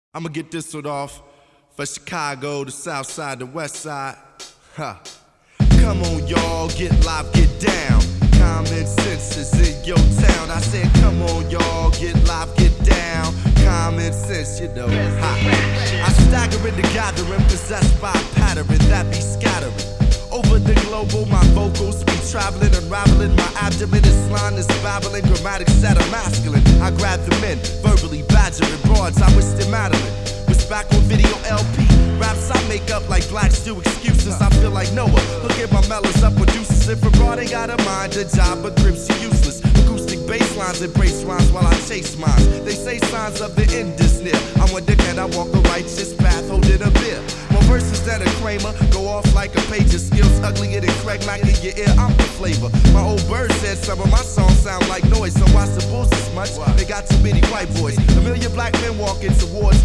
I'ma get this one off for Chicago, the south side, the west side. Ha. Come on, y'all, get live, get down. Common sense is in your town. I said, come on, y'all, get live, get down. Common sense, you know. Ha. I stagger in the gathering, possessed by a pattern that be scattering. Over the global, my vocals be traveling, unraveling. My abdomen is line is babbling, grammatics set a masculine. I grab the men, verbally badgering broads. I wish them Madeline was back on video LP. Raps I make up like blacks do excuses. I feel like Noah, look at my mellows up producers. If a broad ain't got a mind, a job, but grips are useless. Acoustic bass lines embrace rhymes while I chase mines. They say signs of the end is near. I wonder can I walk a righteous path holding a beer? More verses than a Kramer, go off like a page of skills uglier than Craig Mack in your ear. I'm the flavor. My old bird said some of my songs sound like noise. So watch the bulls as much. They got too many white boys. A million black men walking towards